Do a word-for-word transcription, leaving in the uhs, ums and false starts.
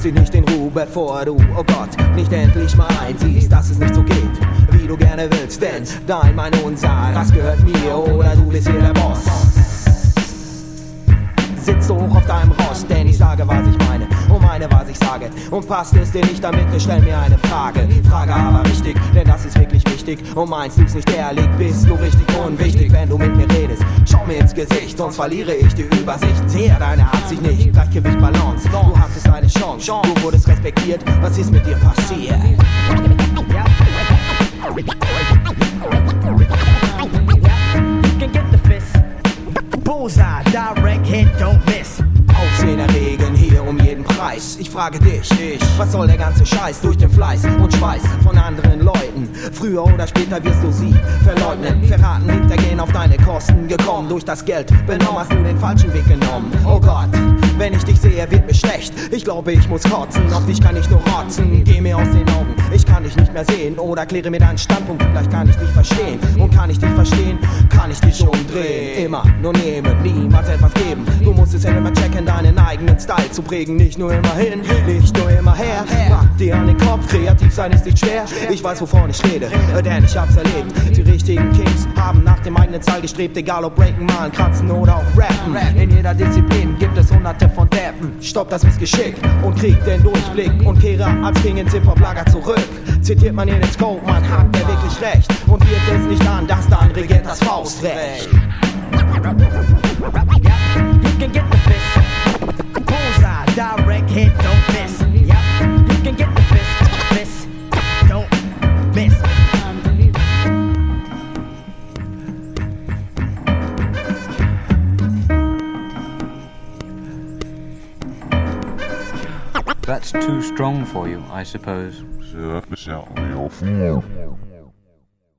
sie nicht den Ruhe, bevor du, oh Gott, nicht endlich mal einsiehst, dass es nicht so geht, wie du gerne willst. Denn dein, mein, unser, das gehört mir oder du bist hier der Boss. Sitz so hoch auf deinem Ross, denn ich sage, was ich meine und meine, was ich sage. Und passt es dir nicht damit, stell mir eine Frage. Frage aber richtig, denn das ist wirklich wichtig. Und meinst du's nicht ehrlich, bist du richtig unwichtig, wenn du mit mir redest. Schau mir ins Gesicht, sonst verliere ich die Übersicht. Sehe deine Absicht nicht, Gleichgewicht, Balance. Du hattest eine Chance, du wurdest respektiert. Was ist mit dir passiert? Bullseye, direct hit, don't miss. Aufsehenerregend hier um jeden Preis. Ich frage dich, ich, was soll der ganze Scheiß durch den Fleiß und Schweiß von anderen Leuten? Früher oder später wirst du sie verleugnen, verraten, hintergehen, auf deine Kosten gekommen. Durch das Geld benommen hast du den falschen Weg genommen. Oh Gott, wenn ich dich sehe, wird mir schlecht. Ich glaube, ich muss kotzen, auf dich kann ich nur rotzen. Geh mir aus den Augen, ich kann dich nicht mehr sehen. Oder kläre mir deinen Standpunkt, vielleicht kann ich dich verstehen. Und kann ich dich verstehen, kann ich dich umdrehen. Immer nur nehmen, niemals etwas geben. Du musst es ja immer checken, deinen eigenen Style zu prägen. Nicht nur immer hin, nicht nur immer her. Pack dir an den Kopf, kreativ sein ist nicht schwer. Ich weiß, wovon ich rede, denn ich hab's erlebt. Die richtigen Kings haben nach dem eigenen Zahl gestrebt. Egal ob breaken, malen, kratzen oder auch rappen. In jeder Disziplin gibt es hunderte von Deppen. Stopp das Missgeschick und krieg den Durchblick. Und kehre als King ins Hip-Hop-Lager zurück. Zitiert man hier den Scope, man hat der wirklich recht. Und wird es nicht an, dass dann regiert das Faustrecht. You can get the fist. Bullseye, direct hit, don't miss. Yep. You can get the fist. Miss, don't miss. That's too strong for you, I suppose. So that was out of your form.